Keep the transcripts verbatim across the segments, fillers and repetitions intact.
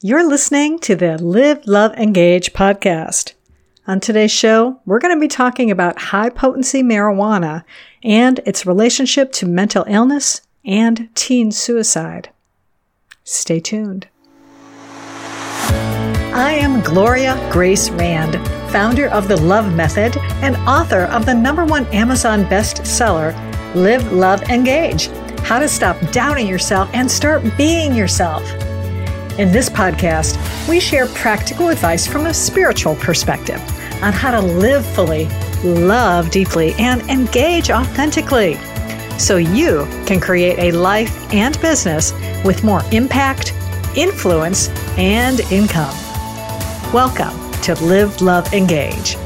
You're listening to the Live, Love, Engage podcast. On today's show, we're going to be talking about high-potency marijuana and its relationship to mental illness and teen suicide. Stay tuned. I am Gloria Grace Rand, founder of The Love Method and author of the number one Amazon bestseller, Live, Love, Engage: How to Stop Doubting Yourself and Start Being Yourself. In this podcast, we share practical advice from a spiritual perspective on how to live fully, love deeply, and engage authentically so you can create a life and business with more impact, influence, and income. Welcome to Live, Love, Engage.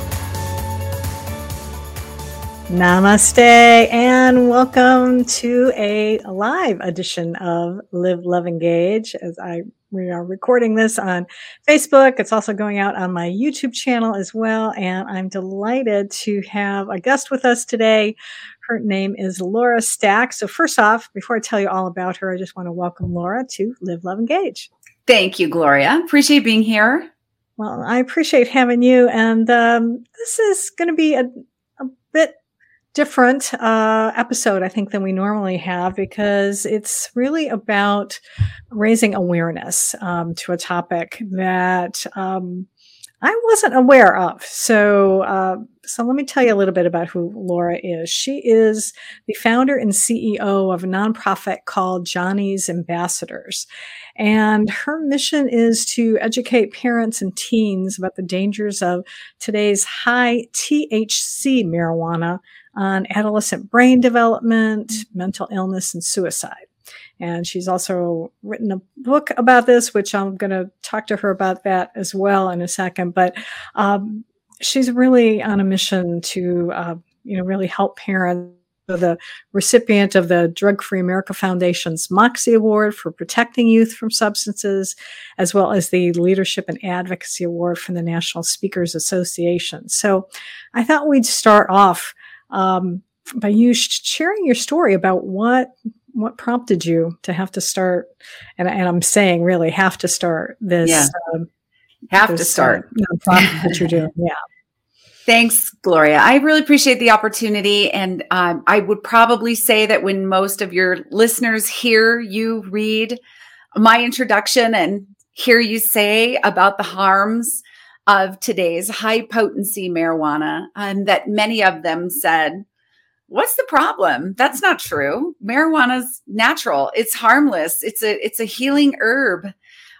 Namaste and welcome to a live edition of Live, Love, Engage. As I we are recording this on Facebook, it's also going out on my YouTube channel as well. And I'm delighted to have a guest with us today. Her name is Laura Stack. So first off, before I tell you all about her, I just want to welcome Laura to Live, Love, Engage. Thank you, Gloria. Appreciate being here. Well, I appreciate having you. And um, this is going to be a, a bit different uh, episode, I think, than we normally have, because it's really about raising awareness um, to a topic that um, I wasn't aware of. So, uh, so let me tell you a little bit about who Laura is. She is the founder and C E O of a nonprofit called Johnny's Ambassadors. And her mission is to educate parents and teens about the dangers of today's high T H C marijuana on adolescent brain development, mental illness, and suicide. And she's also written a book about this, which I'm going to talk to her about that as well in a second. But um, she's really on a mission to, uh, you know, really help parents. The recipient of the Drug Free America Foundation's Moxie Award for protecting youth from substances, as well as the Leadership and Advocacy Award from the National Speakers Association. So I thought we'd start off um, by you sh- sharing your story about what what prompted you to have to start, and, and I'm saying really have to start this. Yeah. Um, have this, to start. Uh, nonprofit that you're doing. Yeah. Thanks, Gloria. I really appreciate the opportunity. And um, I would probably say that when most of your listeners hear you read my introduction and hear you say about the harms of today's high potency marijuana, and that many of them said, what's the problem? That's not true. Marijuana's natural. It's harmless. It's a, it's a healing herb.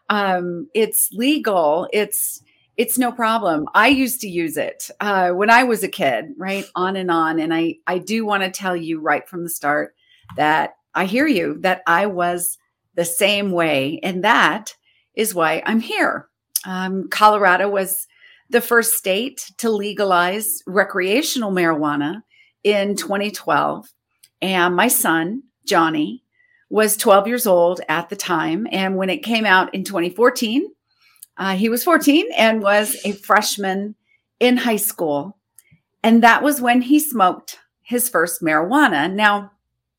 Um, it's legal. It's, It's no problem. I used to use it uh, when I was a kid, right? On and on. And I, I do want to tell you right from the start that I hear you, that I was the same way. And that is why I'm here. Um, Colorado was the first state to legalize recreational marijuana in twenty twelve. And my son, Johnny, was twelve years old at the time. And when it came out in twenty fourteen, Uh, he was fourteen and was a freshman in high school. And that was when he smoked his first marijuana. Now,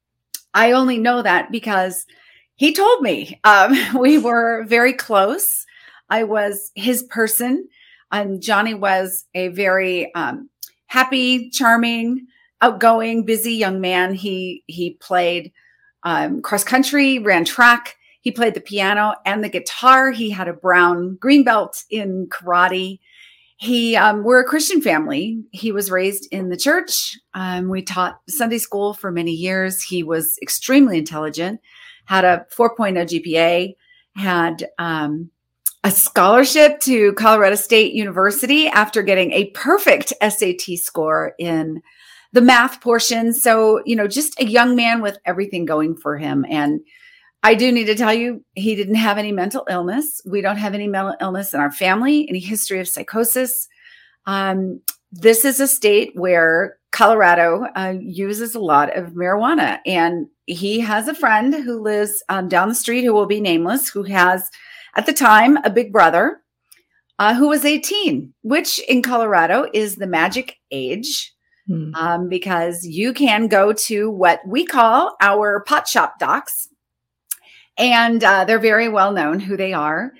I only know that because he told me. Um, we were very close. I was his person. And Johnny was a very um, happy, charming, outgoing, busy young man. He, he played um, cross country, ran track. He played the piano and the guitar. He had a brown green belt in karate. He, um, we're a Christian family. He was raised in the church. Um, we taught Sunday school for many years. He was extremely intelligent, had a four point oh G P A, had um, a scholarship to Colorado State University after getting a perfect S A T score in the math portion. So, you know, just a young man with everything going for him. And I do need to tell you, he didn't have any mental illness. We don't have any mental illness in our family, any history of psychosis. Um, this is a state where Colorado uh, uses a lot of marijuana. And he has a friend who lives um, down the street who will be nameless, who has, at the time, a big brother uh, who was eighteen, which in Colorado is the magic age. Hmm. Um, because you can go to what we call our pot shop docs. And uh, they're very well known who they are.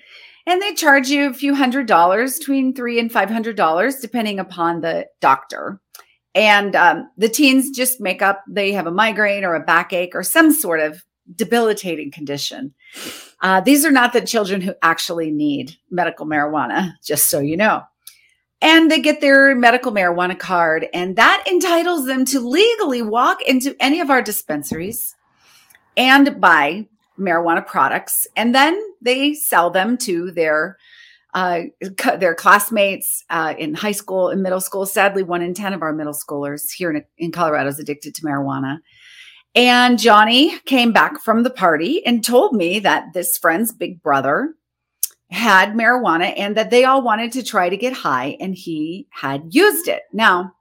And they charge you a few hundred dollars, between three and five hundred dollars, depending upon the doctor. And um, the teens just make up, they have a migraine or a backache or some sort of debilitating condition. Uh, these are not the children who actually need medical marijuana, just so you know. And they get their medical marijuana card, and that entitles them to legally walk into any of our dispensaries and buy marijuana products. And then they sell them to their uh, their classmates uh, in high school and middle school. Sadly, one in ten of our middle schoolers here in, in Colorado is addicted to marijuana. And Johnny came back from the party and told me that this friend's big brother had marijuana and that they all wanted to try to get high, and he had used it. Now,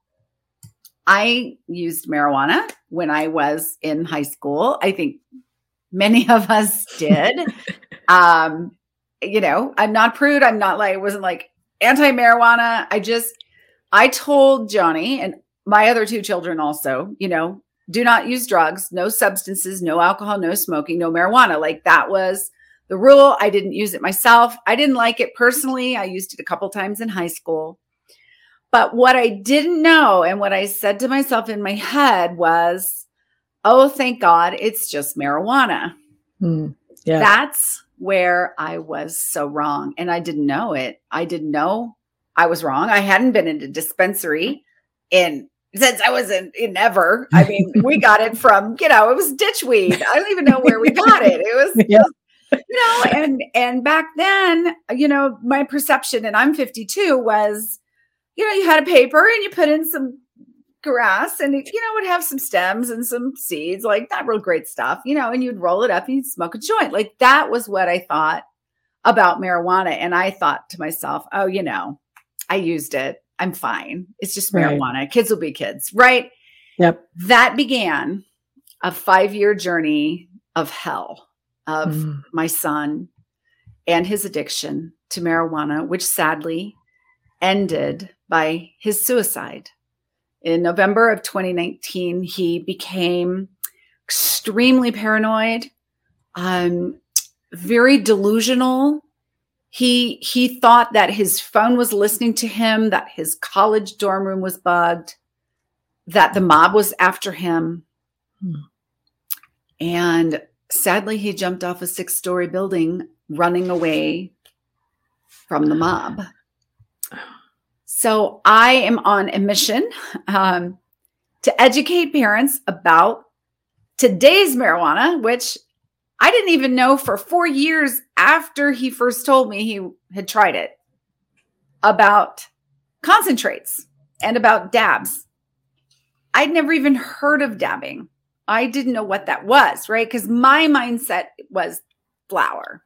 I used marijuana when I was in high school. I think many of us did. um, you know, I'm not prude. I'm not like, I wasn't like anti-marijuana. I just, I told Johnny and my other two children also, you know, do not use drugs, no substances, no alcohol, no smoking, no marijuana. Like that was the rule. I didn't use it myself. I didn't like it personally. I used it a couple times in high school. But what I didn't know and what I said to myself in my head was, oh, thank God, it's just marijuana. Mm, yeah. That's where I was so wrong. And I didn't know it. I didn't know I was wrong. I hadn't been in a dispensary in since I was in, in ever. I mean, we got it from, you know, it was ditchweed. I don't even know where we got it. It was yeah. just, you know, and and back then, you know, my perception, and I'm fifty-two, was, you know, you had a paper and you put in some grass and, it, you know, would have some stems and some seeds, like not real great stuff, you know, and you'd roll it up and you'd smoke a joint. Like that was what I thought about marijuana. And I thought to myself, oh, you know, I used it. I'm fine. It's just marijuana. Right. Kids will be kids. Right. Yep. That began a five-year journey of hell of mm. my son and his addiction to marijuana, which sadly ended by his suicide. In November of twenty nineteen, he became extremely paranoid, um, very delusional. He he thought that his phone was listening to him, that his college dorm room was bugged, that the mob was after him. Hmm. And sadly, he jumped off a six-story building running away from the mob. So I am on a mission um, to educate parents about today's marijuana, which I didn't even know for four years after he first told me he had tried it, about concentrates and about dabs. I'd never even heard of dabbing. I didn't know what that was, right? Because my mindset was flower.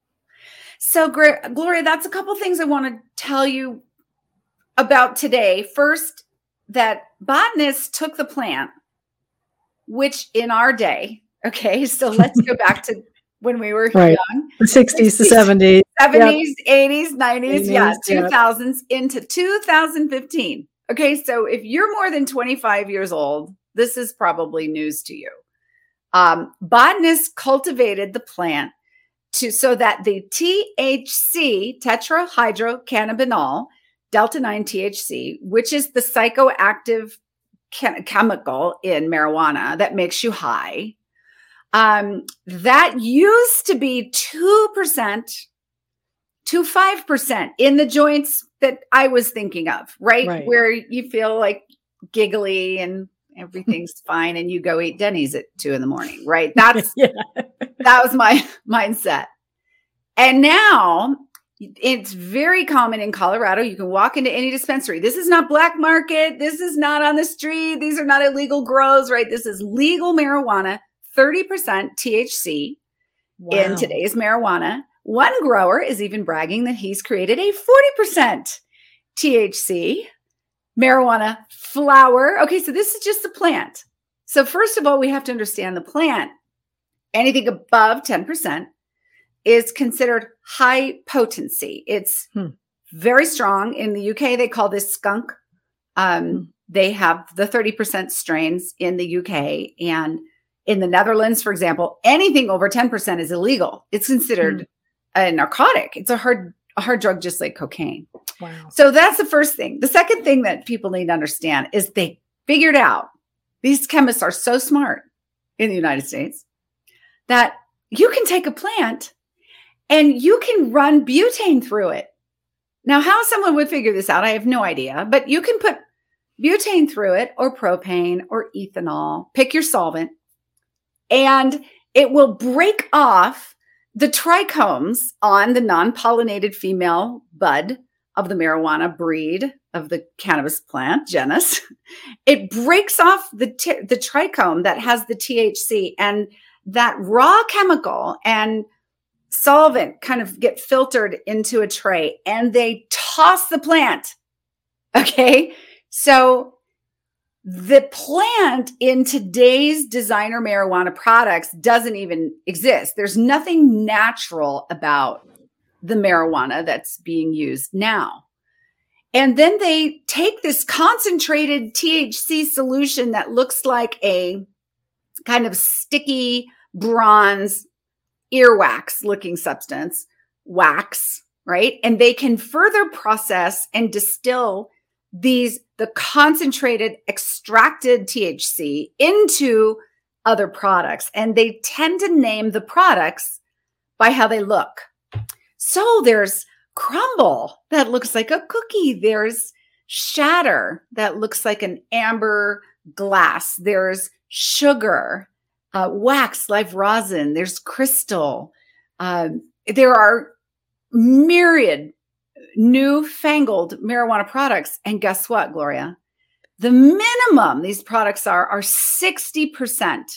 So, Gloria, that's a couple things I want to tell you about today. First, that botanists took the plant, which in our day, okay, so let's go back to when we were right. young. The sixties, the seventies. seventies, yep. eighties, nineties, eighties, yeah, yep. two thousands into two thousand fifteen. Okay, so if you're more than twenty-five years old, this is probably news to you. Um, botanists cultivated the plant to so that the T H C, tetrahydrocannabinol, delta nine T H C, which is the psychoactive chem- chemical in marijuana that makes you high, um, that used to be two percent to five percent in the joints that I was thinking of, right? right? Where you feel like giggly and everything's fine and you go eat Denny's at two in the morning, right? That's yeah. That was my mindset. And now it's very common in Colorado. You can walk into any dispensary. This is not black market. This is not on the street. These are not illegal grows, right? This is legal marijuana, thirty percent T H C wow. in today's marijuana. One grower is even bragging that he's created a forty percent T H C marijuana flower. Okay, so this is just the plant. So first of all, we have to understand the plant. Anything above ten percent is considered high potency. It's hmm. very strong. In the U K, they call this skunk. Um, hmm. They have the thirty percent strains in the U K. And in the Netherlands, for example, anything over ten percent is illegal. It's considered hmm. a narcotic. It's a hard, a hard drug, just like cocaine. Wow. So that's the first thing. The second thing that people need to understand is they figured out, these chemists are so smart in the United States, that you can take a plant and you can run butane through it. Now, how someone would figure this out, I have no idea, but you can put butane through it, or propane or ethanol, pick your solvent, and it will break off the trichomes on the non-pollinated female bud of the marijuana breed of the cannabis plant genus. It breaks off the, t- the trichome that has the T H C, and that raw chemical and solvent kind of get filtered into a tray, and they toss the plant. Okay. So the plant in today's designer marijuana products doesn't even exist. There's nothing natural about the marijuana that's being used now. And then they take this concentrated T H C solution that looks like a kind of sticky bronze earwax looking substance, wax, right? And they can further process and distill these, the concentrated extracted T H C into other products. And they tend to name the products by how they look. So there's crumble that looks like a cookie. There's shatter that looks like an amber glass. There's sugar, uh, wax, live rosin. There's crystal. Uh, there are myriad newfangled marijuana products. And guess what, Gloria? The minimum these products are, are sixty percent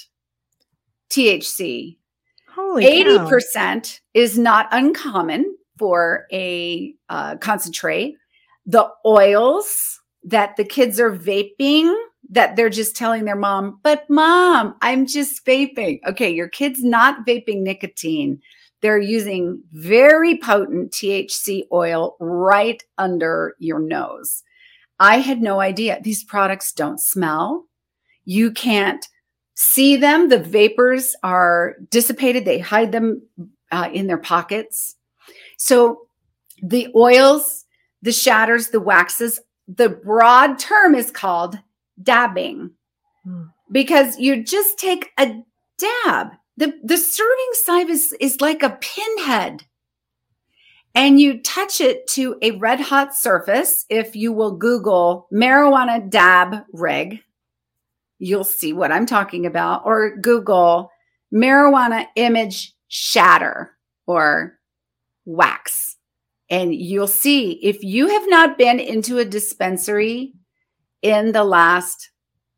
T H C. Holy eighty cow. percent is not uncommon for a uh, concentrate. The oils that the kids are vaping, that they're just telling their mom, but mom, I'm just vaping. Okay, your kid's not vaping nicotine. They're using very potent T H C oil right under your nose. I had no idea. These products don't smell. You can't see them. The vapors are dissipated. They hide them uh, in their pockets. So the oils, the shatters, the waxes, the broad term is called dabbing, hmm. because you just take a dab. The, the serving size is, is like a pinhead, and you touch it to a red hot surface. If you will Google marijuana dab rig, you'll see what I'm talking about, or Google marijuana image shatter or wax. And you'll see, if you have not been into a dispensary in the last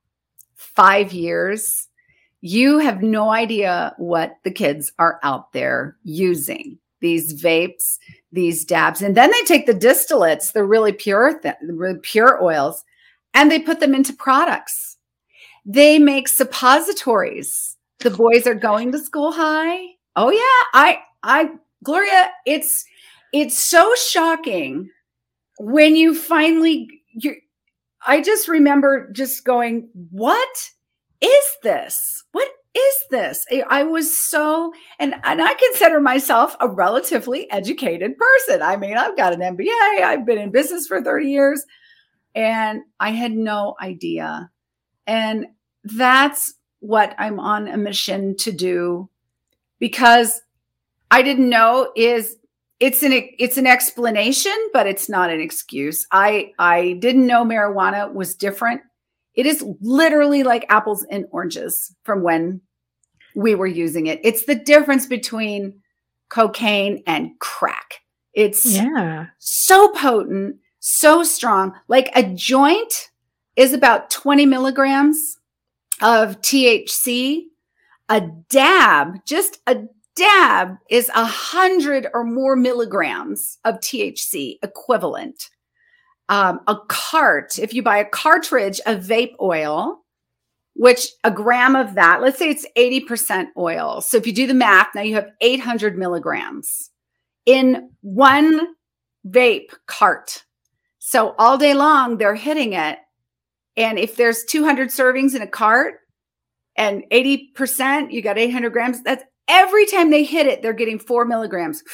five years, you have no idea what the kids are out there using. These vapes, these dabs, and then they take the distillates, the really pure, th- the really pure oils, and they put them into products. They make suppositories. The boys are going to school high. Oh yeah, I, I, Gloria, it's, it's so shocking when you finally, you, I just remember just going, what is this? What is this? I was so, and, and I consider myself a relatively educated person. I mean, I've got an M B A. I've been in business for thirty years, and I had no idea. And that's what I'm on a mission to do, because I didn't know is it's an, it's an explanation, but it's not an excuse. I, I didn't know marijuana was different. It is literally like apples and oranges from when we were using it. It's the difference between cocaine and crack. It's yeah. so potent, so strong. Like a joint is about twenty milligrams of T H C. A dab, just a dab, is a hundred or more milligrams of T H C equivalent. Um, a cart, if you buy a cartridge of vape oil, which a gram of that, let's say it's eighty percent oil. So if you do the math, now you have eight hundred milligrams in one vape cart. So all day long, they're hitting it. And if there's two hundred servings in a cart and eighty percent, you got eight hundred grams. That's every time they hit it, they're getting four milligrams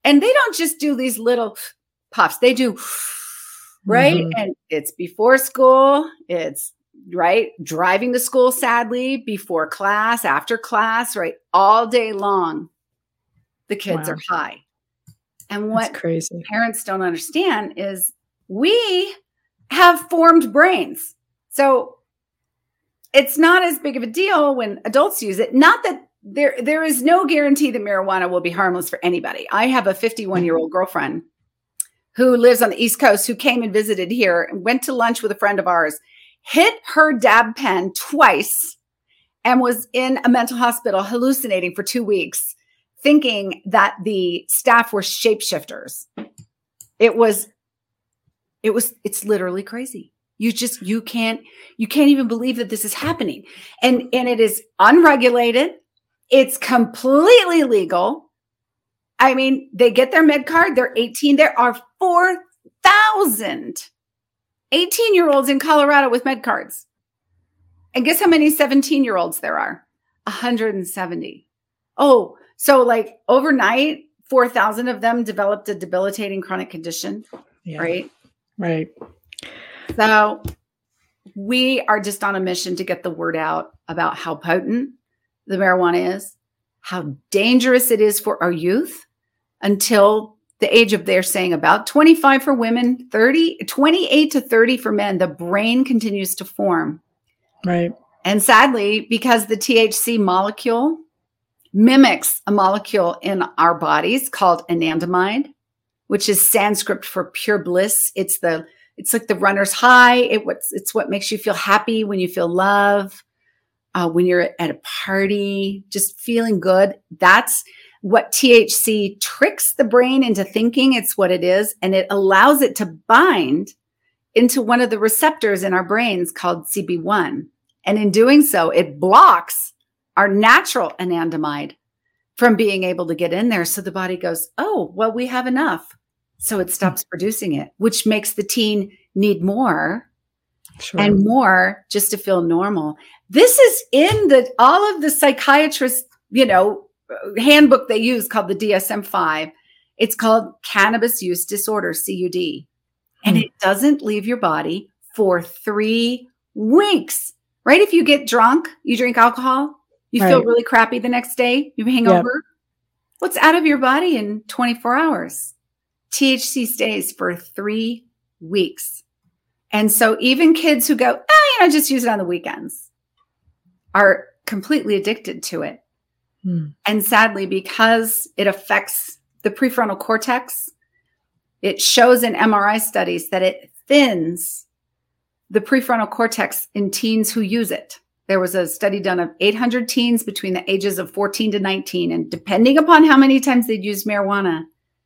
And they don't just do these little puffs. They do, right? Mm-hmm. And it's before school. It's right. Driving to school, sadly, before class, after class, right? All day long, the kids wow. are high. And what That's crazy. Parents don't understand is we have formed brains. So it's not as big of a deal when adults use it. Not that there, there is no guarantee that marijuana will be harmless for anybody. I have a fifty-one-year-old girlfriend who lives on the East Coast who came and visited here and went to lunch with a friend of ours, hit her dab pen twice, and was in a mental hospital hallucinating for two weeks, thinking that the staff were shapeshifters. It was, it was, it's literally crazy. You just, you can't, you can't even believe that this is happening. And, and it is unregulated. It's completely legal. I mean, they get their med card. They're eighteen. There are four thousand eighteen year olds in Colorado with med cards. And guess how many seventeen year olds there are? one hundred seventy. Oh, so like overnight, four thousand of them developed a debilitating chronic condition, yeah. right? Right. So we are just on a mission to get the word out about how potent the marijuana is, how dangerous it is for our youth until the age of, they're saying about twenty-five for women, thirty, twenty-eight to thirty for men. The brain continues to form. Right. And sadly, because the T H C molecule mimics a molecule in our bodies called anandamide, which is Sanskrit for pure bliss. It's the It's like the runner's high. It, what's, it's what makes you feel happy when you feel love, uh, when you're at a party, just feeling good. That's what T H C tricks the brain into thinking it's what it is. And it allows it to bind into one of the receptors in our brains called C B one. And in doing so, it blocks our natural anandamide from being able to get in there. So the body goes, oh, well, we have enough. So it stops producing it, which makes the teen need more sure. and more just to feel normal. This is in the all of the psychiatrist, you know, handbook they use called the D S M five. It's called cannabis use disorder, C U D. And hmm. it doesn't leave your body for three weeks, right? If you get drunk, you drink alcohol, you right. feel really crappy the next day, you hang yep. over. What's out of your body in twenty-four hours? T H C stays for three weeks. And so even kids who go, oh, you know, just use it on the weekends are completely addicted to it. Hmm. And sadly, because it affects the prefrontal cortex, it shows in M R I studies that it thins the prefrontal cortex in teens who use it. There was a study done of eight hundred teens between the ages of fourteen to nineteen. And depending upon how many times they'd used marijuana,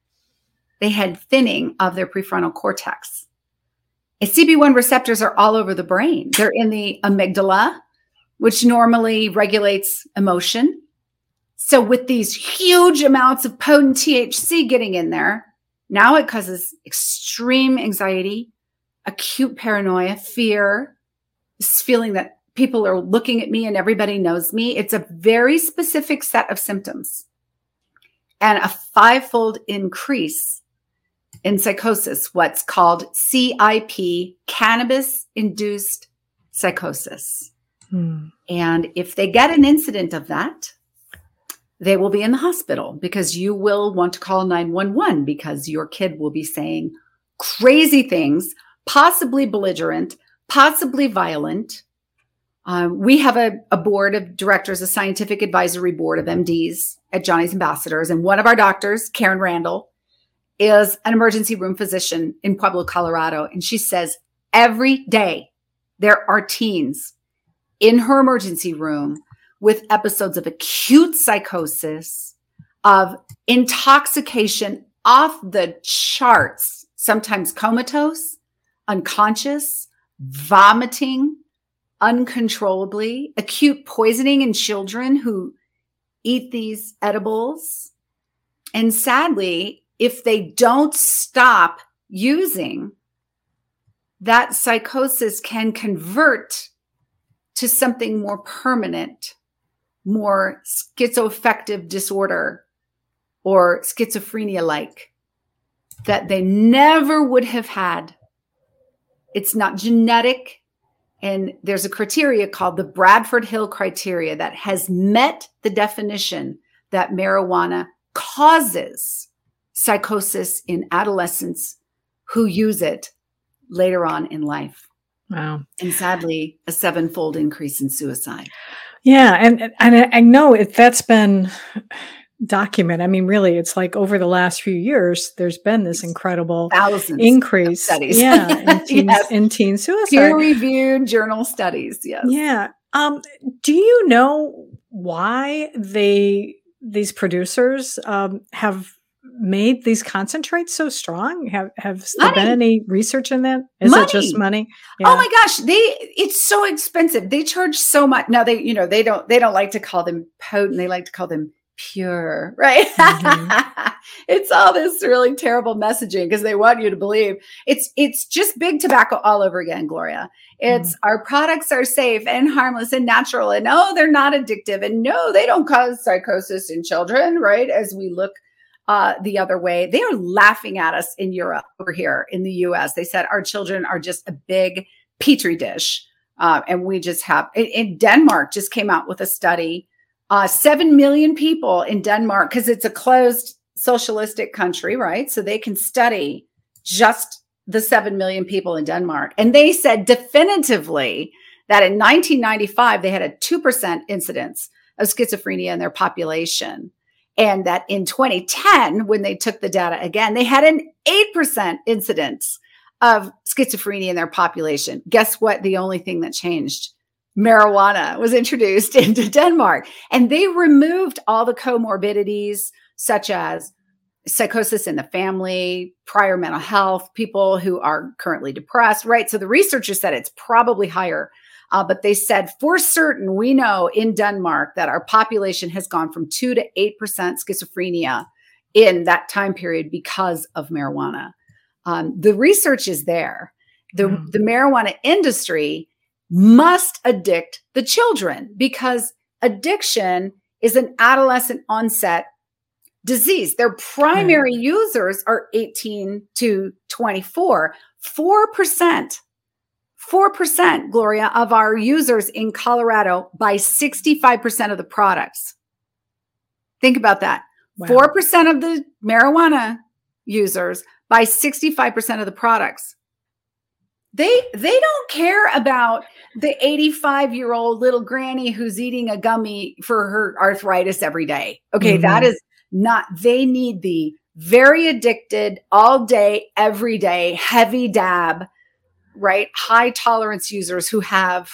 they had thinning of their prefrontal cortex. And C B one receptors are all over the brain. They're in the amygdala, which normally regulates emotion. So with these huge amounts of potent T H C getting in there, now it causes extreme anxiety, acute paranoia, fear, this feeling that people are looking at me and everybody knows me. It's a very specific set of symptoms and a fivefold increase in psychosis, what's called C I P, cannabis-induced psychosis. Hmm. And if they get an incident of that, they will be in the hospital because you will want to call nine one one because your kid will be saying crazy things, possibly belligerent, possibly violent. Um, we have a, a board of directors, a scientific advisory board of M Ds at Johnny's Ambassadors. And one of our doctors, Karen Randall, is an emergency room physician in Pueblo, Colorado. And she says every day there are teens in her emergency room with episodes of acute psychosis, of intoxication off the charts, sometimes comatose, unconscious, vomiting uncontrollably, acute poisoning in children who eat these edibles. And sadly, if they don't stop using, that psychosis can convert to something more permanent, more schizoaffective disorder, or schizophrenia-like that they never would have had. It's not genetic. And there's a criteria called the Bradford Hill criteria that has met the definition that marijuana causes psychosis in adolescents who use it later on in life. Wow. And sadly, a sevenfold increase in suicide. Yeah. And, and I I know it, that's been documented. I mean, really, it's like over the last few years, there's been this incredible Thousands increase. of studies. Yeah. In teen, Yes. in teen suicide. Peer-reviewed journal studies. Yes. Yeah. Um, do you know why they these producers um, have made these concentrates so strong? Have have there been Money. any research in that? Is Money. it just money? Oh my gosh, they it's so expensive. They charge so much. Now they, you know, they don't they don't like to call them potent. They like to call them pure, right? Mhm. It's all this really terrible messaging because they want you to believe it's it's just big tobacco all over again, Gloria. It's Mm. our products are safe and harmless and natural, and no, they're not addictive, and no, they don't cause psychosis in children, right? As we look uh, the other way, they are laughing at us in Europe over here in the U S. They said our children are just a big petri dish, uh, and we just have. In, in Denmark, just came out with a study. Uh, seven million people in Denmark, because it's a closed socialistic country, right? So they can study just the seven million people in Denmark. And they said definitively that in nineteen ninety-five, they had a two percent incidence of schizophrenia in their population. And that in twenty ten, when they took the data again, they had an eight percent incidence of schizophrenia in their population. Guess what? The only thing that changed? Marijuana was introduced into Denmark, and they removed all the comorbidities such as psychosis in the family, prior mental health, people who are currently depressed, right? So the researchers said it's probably higher, uh, but they said for certain, we know in Denmark that our population has gone from two to eight percent schizophrenia in that time period because of marijuana. Um, the research is there. The, Mm. the marijuana industry must addict the children because addiction is an adolescent onset disease. Their primary Right. users are eighteen to twenty-four. four percent, four percent, Gloria, of our users in Colorado buy sixty-five percent of the products. Think about that. Wow. four percent of the marijuana users buy sixty-five percent of the products. They they don't care about the eighty-five-year-old little granny who's eating a gummy for her arthritis every day. Okay, Mhm. that is not, they need the very addicted, all day, every day, heavy dab, right? High tolerance users who have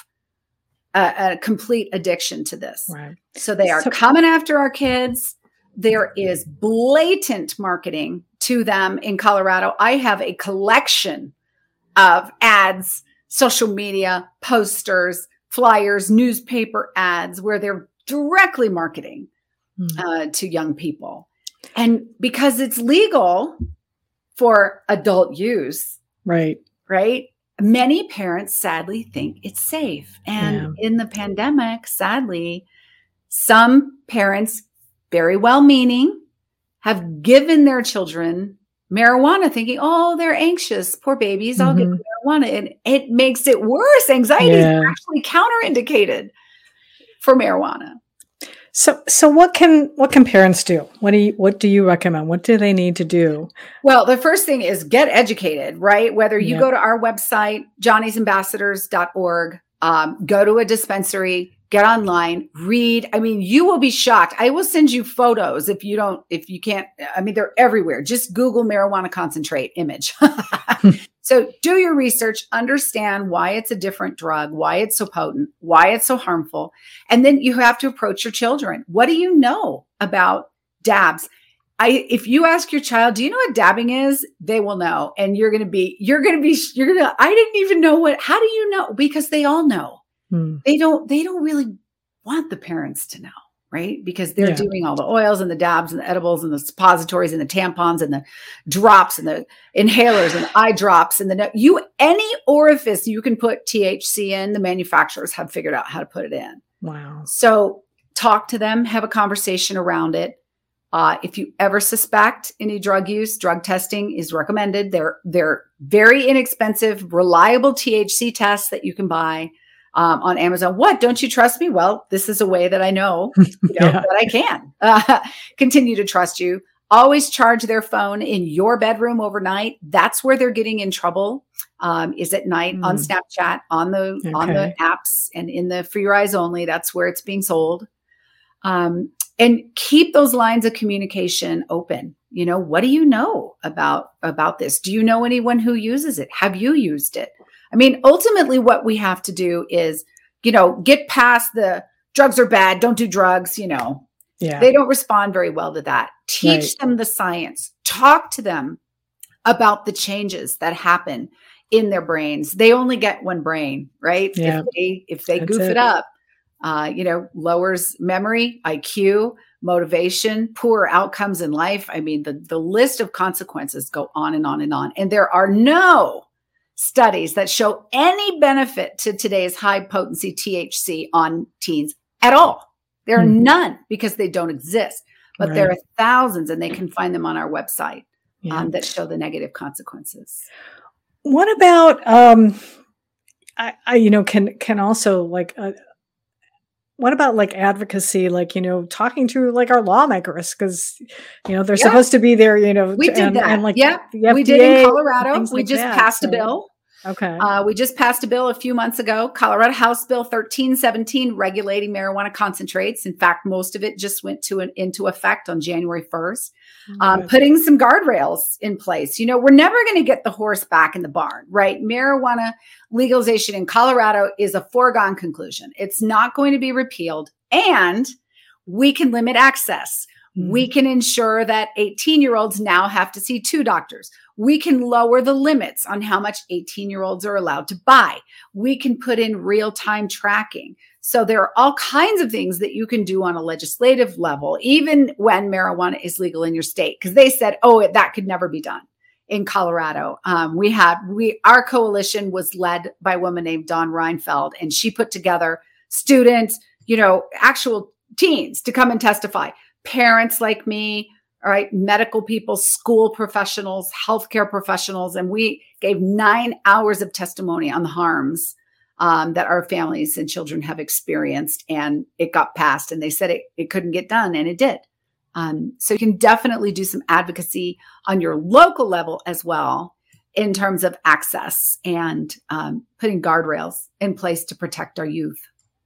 a, a complete addiction to this. Right. So they are So- coming after our kids. There is blatant marketing to them in Colorado. I have a collection of ads, social media, posters, flyers, newspaper ads where they're directly marketing Mm. uh, to young people. And because it's legal for adult use, Right. right? Many parents sadly think it's safe. And Yeah. in the pandemic, sadly, some parents, very well meaning, have given their children marijuana thinking, oh, they're anxious. Poor babies. I'll give Mhm. them marijuana. And it makes it worse. Anxiety Yeah. is actually counterindicated for marijuana. So, so what can what can parents do? What do you what do you recommend? What do they need to do? Well, the first thing is get educated, right? Whether you Yeah. go to our website, johnny's ambassadors dot org, um, go to a dispensary, get online, read. I mean, you will be shocked. I will send you photos if you don't, if you can't, I mean, they're everywhere. Just Google marijuana concentrate image. So do your research, understand why it's a different drug, why it's so potent, why it's so harmful. And then you have to approach your children. What do you know about dabs? I, if you ask your child, do you know what dabbing is? They will know. And you're going to be, you're going to be, you're going to, I didn't even know what, how do you know? Because they all know. Hmm. They don't, they don't really want the parents to know, right? Because they're Yeah. doing all the oils and the dabs and the edibles and the suppositories and the tampons and the drops and the inhalers and eye drops and the, you, any orifice you can put T H C in, the manufacturers have figured out how to put it in. Wow. So talk to them, have a conversation around it. Uh, if you ever suspect any drug use, drug testing is recommended. They're, they're very inexpensive, reliable T H C tests that you can buy um, on Amazon. What? Don't you trust me? Well, this is a way that I know, you know Yeah. that I can uh, continue to trust you. Always charge their phone in your bedroom overnight. That's where they're getting in trouble, um, is at night on Mm. Snapchat, on the on the Okay. apps, and in the For Your Eyes Only. That's where it's being sold. Um, and keep those lines of communication open. You know, what do you know about about this? Do you know anyone who uses it? Have you used it? I mean, ultimately, what we have to do is, you know, get past the drugs are bad, don't do drugs, you know. Yeah. They don't respond very well to that. Teach Right. them the science. Talk to them about the changes that happen in their brains. They only get one brain, right? Yeah. If they if they That's goof it, it. up, uh, you know, lowers memory, I Q, motivation, poor outcomes in life. I mean, the the list of consequences go on and on and on. And there are no studies that show any benefit to today's high potency T H C on teens at all. There are Hmm. none because they don't exist, but there Right. are thousands, and they can find them on our website Yeah. um, that show the negative consequences. What about, um, I, I, you know, can, can also like, uh, what about like advocacy, like, you know, talking to like our lawmakers? Cause, you know, they're Yeah, supposed to be there, you know, we to, did and, that. and like Yeah, the we did in F D A and Colorado. things We like just that. passed a So, bill. okay. Uh, we just passed a bill a few months ago, Colorado House Bill thirteen seventeen, regulating marijuana concentrates. In fact, most of it just went to an, into effect on January first, um, Good. putting some guardrails in place. You know, we're never going to get the horse back in the barn, right? Marijuana legalization in Colorado is a foregone conclusion. It's not going to be repealed, and we can limit access. We Mm. can ensure that eighteen-year-olds now have to see two doctors. We can lower the limits on how much eighteen-year-olds are allowed to buy. We can put in real-time tracking. So there are all kinds of things that you can do on a legislative level, even when marijuana is legal in your state, because they said, oh, that could never be done in Colorado. Um, we had, we, our coalition was led by a woman named Dawn Reinfeld, and she put together students, you know, actual teens to come and testify. Parents like me, all right, medical people, school professionals, healthcare professionals, and we gave nine hours of testimony on the harms um, that our families and children have experienced, and it got passed. And they said it, it couldn't get done, and it did. Um, so you can definitely do some advocacy on your local level as well in terms of access and um, putting guardrails in place to protect our youth.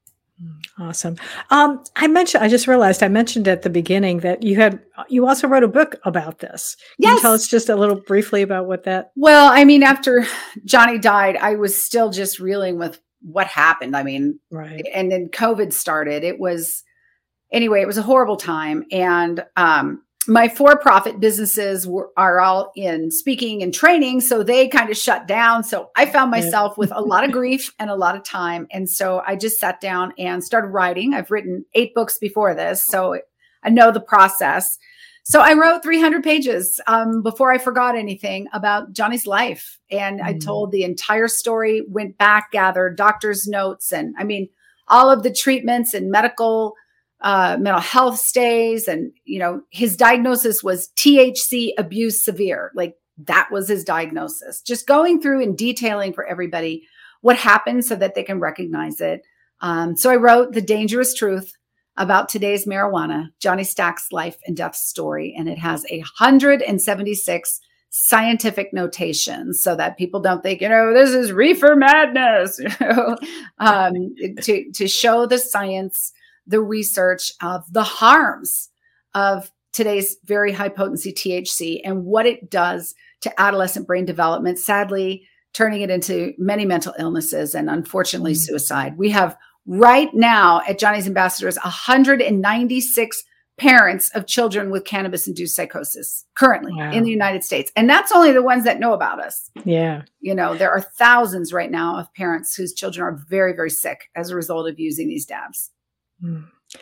Awesome. Um, I mentioned, I just realized I mentioned at the beginning that you had, you also wrote a book about this. Can you tell Yes. us just a little briefly about what that? Well, I mean, after Johnny died, I was still just reeling with what happened. I mean, Right. and then COVID started. It was, anyway, it was a horrible time. And um, my for-profit businesses were, are all in speaking and training, so they kind of shut down. So I found Yeah. myself with a lot of grief and a lot of time. And so I just sat down and started writing. I've written eight books before this, so I know the process. So I wrote three hundred pages um, before I forgot anything about Johnny's life. And I Mm. told the entire story, went back, gathered doctor's notes, and I mean, all of the treatments and medical uh, mental health stays. And, you know, his diagnosis was T H C abuse severe. Like that was his diagnosis. Just going through and detailing for everybody what happened so that they can recognize it. Um, so I wrote The Dangerous Truth about today's marijuana, Johnny Stack's life and death story. And it has one hundred seventy-six scientific notations so that people don't think, you know, this is reefer madness, you know, um, to, to show the science, the research of the harms of today's very high potency T H C and what it does to adolescent brain development, sadly, turning it into many mental illnesses and unfortunately Mm. suicide. We have right now at Johnny's Ambassadors, one hundred ninety-six parents of children with cannabis-induced psychosis currently Wow. in the United States. And that's only the ones that know about us. Yeah. You know, there are thousands right now of parents whose children are very, very sick as a result of using these dabs. Mm.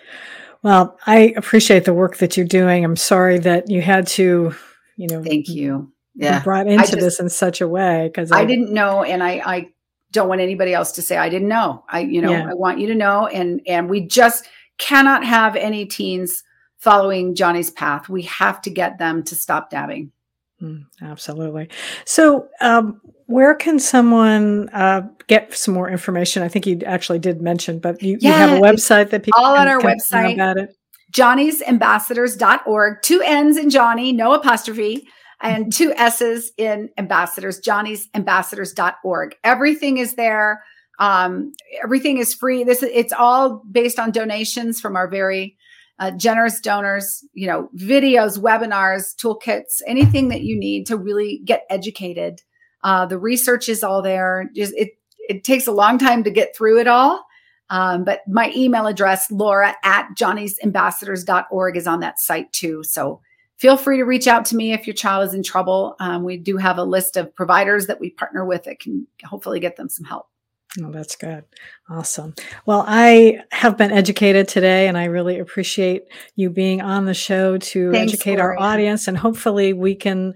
Well, I appreciate the work that you're doing. I'm sorry that you had to, you know, Thank you. be Yeah. brought I into just, this in such a way because I I, didn't know. And I, I don't want anybody else to say, I didn't know. I, you know, Yeah. I want you to know. And, and we just cannot have any teens following Johnny's path. We have to get them to stop dabbing. Mm, absolutely. So, um, where can someone uh, get some more information? I think you actually did mention, but you, yeah, you have a website that people all can, on our can website about it. Johnny's Ambassadors dot org. Two N's in Johnny, no apostrophe, and two S's in Ambassadors. Johnny's Ambassadors dot org. Everything is there. Um, everything is free. This it's all based on donations from our very uh, generous donors. You know, videos, webinars, toolkits, anything that you need to really get educated. Uh, the research is all there. Just it it takes a long time to get through it all. Um, but my email address, Laura at Johnny's Ambassadors dot org, is on that site too. So feel free to reach out to me if your child is in trouble. Um, we do have a list of providers that we partner with that can hopefully get them some help. Oh, that's good. Awesome. Well, I have been educated today, and I really appreciate you being on the show to Thanks, educate Gloria. our audience. And hopefully we can,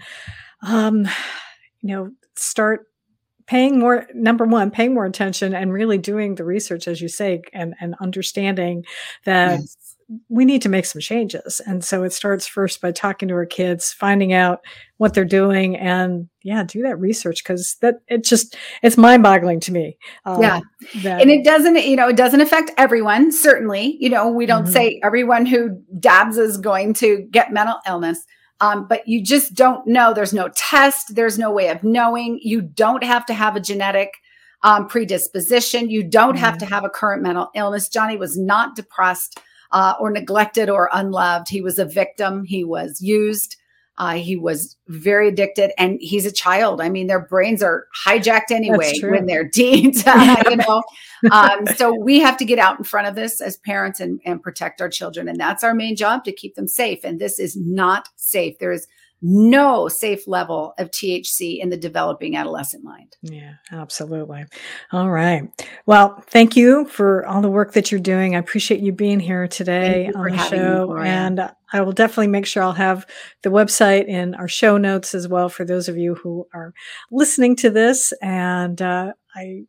um, you know, start paying more, number one, paying more attention and really doing the research, as you say, and, and understanding that Yes. we need to make some changes. And so it starts first by talking to our kids, finding out what they're doing, and yeah, do that research, because that it just, it's mind boggling to me. Um, Yeah. that, And it doesn't, you know, it doesn't affect everyone. Certainly, you know, we don't Mhm. say everyone who dabs is going to get mental illness. Um, but you just don't know. There's no test. There's no way of knowing. You don't have to have a genetic um, predisposition. You don't have to have a current mental illness. Johnny was not depressed uh, or neglected or unloved. He was a victim. He was used. Uh, he was very addicted, and he's a child. I mean, their brains are hijacked anyway true. when they're teens, uh, you know. Um, so we have to get out in front of this as parents and, and protect our children. And that's our main job, to keep them safe. And this is not safe. There is no safe level of T H C in the developing adolescent mind. Yeah, absolutely. All right. Well, thank you for all the work that you're doing. I appreciate you being here today Thank you on for the having me, show. Gloria. And I will definitely make sure I'll have the website in our show notes as well for those of you who are listening to this. And uh, I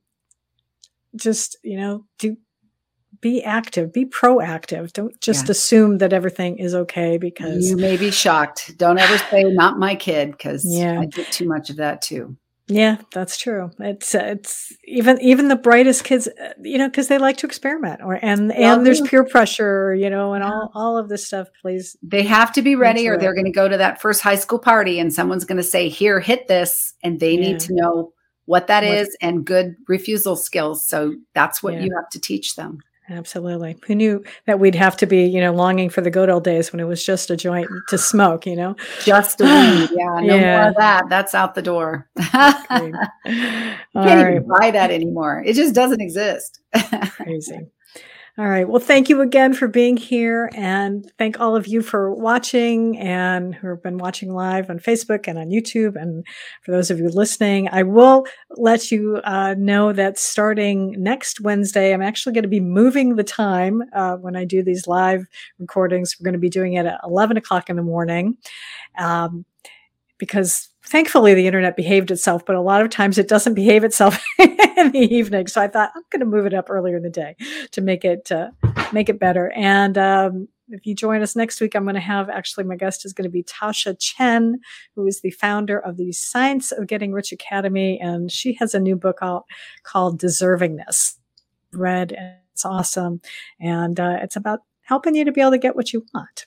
just, you know, do be active, be proactive. Don't just Yeah. assume that everything is okay, because You may be shocked. Don't ever say "not my kid," because Yeah. I did too much of that too. yeah, that's true. It's uh, it's even even the brightest kids, uh, you know, because they like to experiment, or and They all and there's do. peer pressure, you know, and all all of this stuff plays. They have to be ready, or Into they're it. going to go to that first high school party and someone's going to say, "Here, hit this," and they Yeah. need to know what that What- is and good refusal skills. So that's what Yeah. you have to teach them. Absolutely. Who knew that we'd have to be, you know, longing for the good old days when it was just a joint to smoke, you know? Just a weed. Yeah, no Yeah. more of that. That's out the door. Agreed. You All can't right. even buy that anymore. It just doesn't exist. Crazy. All right. Well, thank you again for being here, and thank all of you for watching and who have been watching live on Facebook and on YouTube. And for those of you listening, I will let you uh, know that starting next Wednesday, I'm actually going to be moving the time uh, when I do these live recordings. We're going to be doing it at eleven o'clock in the morning. Um, because thankfully the internet behaved itself, but a lot of times it doesn't behave itself in the evening. So I thought I'm going to move it up earlier in the day to make it, uh, make it better. And, um, if you join us next week, I'm going to have, actually, my guest is going to be Tasha Chen, who is the founder of the Science of Getting Rich Academy. And she has a new book out called Deservingness. Read, and it's awesome. And, uh, it's about helping you to be able to get what you want.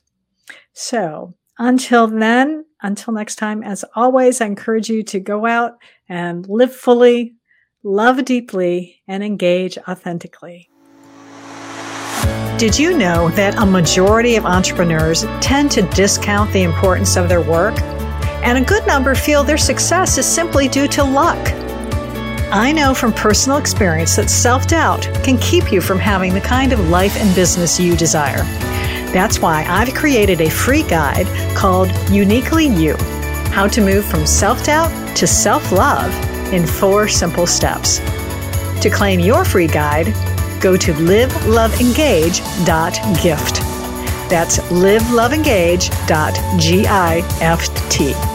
So until then, until next time, as always, I encourage you to go out and live fully, love deeply, and engage authentically. Did you know that a majority of entrepreneurs tend to discount the importance of their work? And a good number feel their success is simply due to luck. I know from personal experience that self-doubt can keep you from having the kind of life and business you desire. That's why I've created a free guide called Uniquely You: How to Move from Self-Doubt to Self-Love in Four Simple Steps. To claim your free guide, go to live love engage dot gift. That's live love engage dot gift.